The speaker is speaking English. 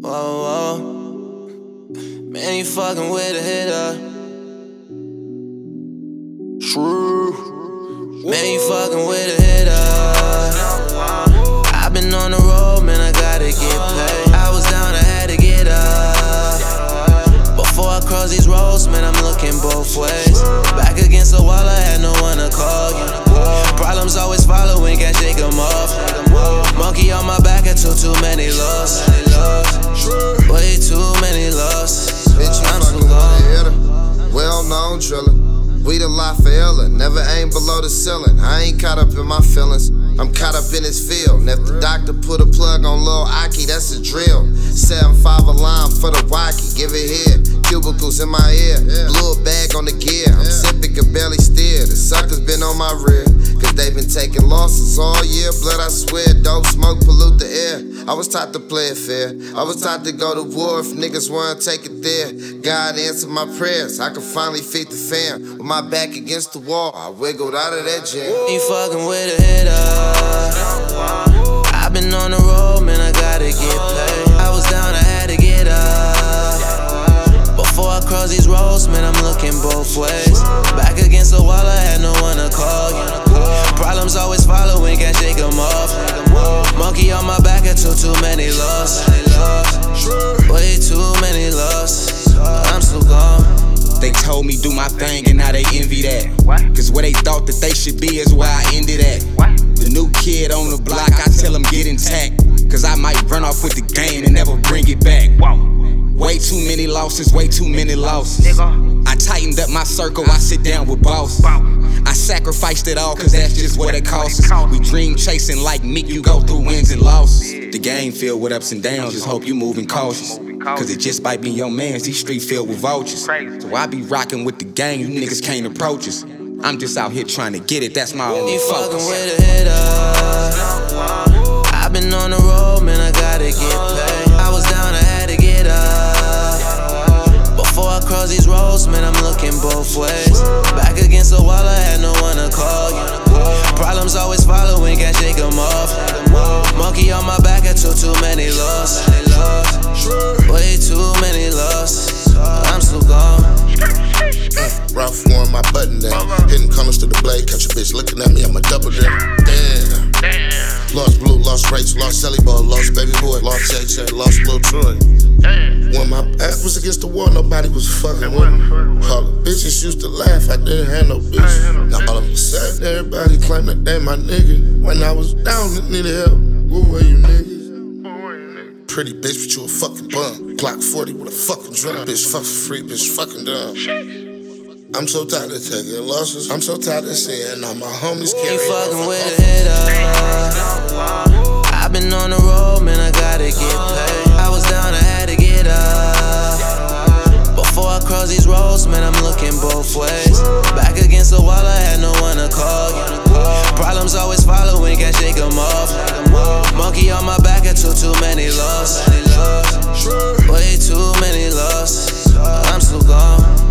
Whoa, whoa. Man, you fucking with a hitter. True. Man, you fucking with a hitter. I've been on the road, man, I gotta get paid. I was down, I had to get up. Before I cross these roads, man, I'm looking both ways. Back against the wall, I had no one to call you. Problems always following, can't shake them off. Monkey on my back, I took too many losses. Way too many losses. I'm so gone. Well known driller. We the Lafayette, never aim below the ceiling. I ain't caught up in my feelings, I'm caught up in this field. And if the doctor put a plug on Lil Aki, that's a drill. 7-5 alarm for the Wacky, give it here. Cubicles in my ear, blew a bag on the gear. I'm sipping, can barely steer. The suckers been on my rear, cause they been taking losses all year. Blood, I swear, dope, smoke, pollute the air. I was taught to play it fair, I was taught to go to war if niggas wanna take it there. God answered my prayers, I could finally feed the fam. With my back against the wall, I wiggled out of that jam. You fucking with a hitter. I've been on the road, man, I gotta get paid. I was down, I had to get up. Before I cross these roads, man, I'm looking both ways. Back against the wall, I had no one to call you. Problems always following, can't shake them off. Monkey on my back, I took too many losses. Way too many losses. I'm still gone. They told me do my thing and now they envy that. Cause where they thought that they should be is where I ended at. The new kid on the block, I tell him get intact. Cause I might run off with the game and never bring it back. Way too many losses, way too many losses. I tightened up my circle, I sit down with bosses. I sacrificed it all cause that's just what it costs us. We dream chasing like Meek, you go through wins and losses. The game filled with ups and downs, just hope you moving cautious. Cause it just might be your mans, these streets filled with vultures. So I be rocking with the gang, you niggas can't approach us. I'm just out here trying to get it, that's my only focus. You fucking with a hitter. I've been on the road, man, I gotta get paid. I was down, I had to get up. Before I cross these roads, man, I'm looking both ways. Back against the wall, I had no one to call you. Problems always following, can't shake them off. Monkey on my back, I took too many losses. Way too many losses. I'm still gone. Ralph Lauren, my button down. Hitting corners to the blade, catch a bitch looking at me, I'm a double down. Damn. Lost Blue, lost Rachel, lost Sally Ball, lost Baby Boy, lost JJ, lost Lil Troy. When my back was against the wall, nobody was fucking with me. All the bitches used to laugh, I didn't have no bitch. Now all of a sudden, everybody claim that they my nigga. When I was down and needed help, who were you niggas? Pretty bitch, but you a fucking bum. Glock 40 with a fucking drum. Bitch, fucking free, bitch, fucking dumb. I'm so tired of taking losses. I'm so tired of seeing all my homies carry. You fucking with a hitter. I've been on the road, man, I gotta get paid. I was down, I had to get up. Before I cross these roads, man, I'm looking both ways. Back against the wall, I had no one to call you. Problems always following, can't shake them off. Monkey on my back, I took too many losses. Way too many losses. I'm still gone.